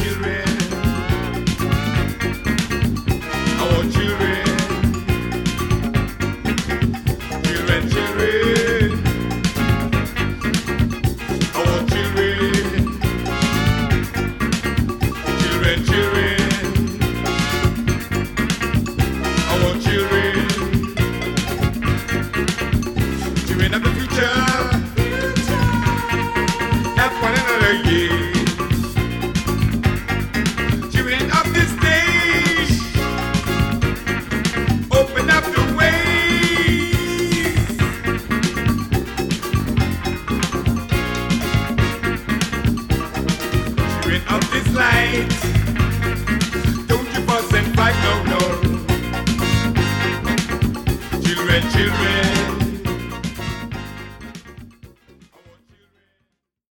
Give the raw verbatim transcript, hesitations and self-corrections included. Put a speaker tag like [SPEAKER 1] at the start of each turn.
[SPEAKER 1] Of this light, don't you fuss and fight, no, no. Children, children.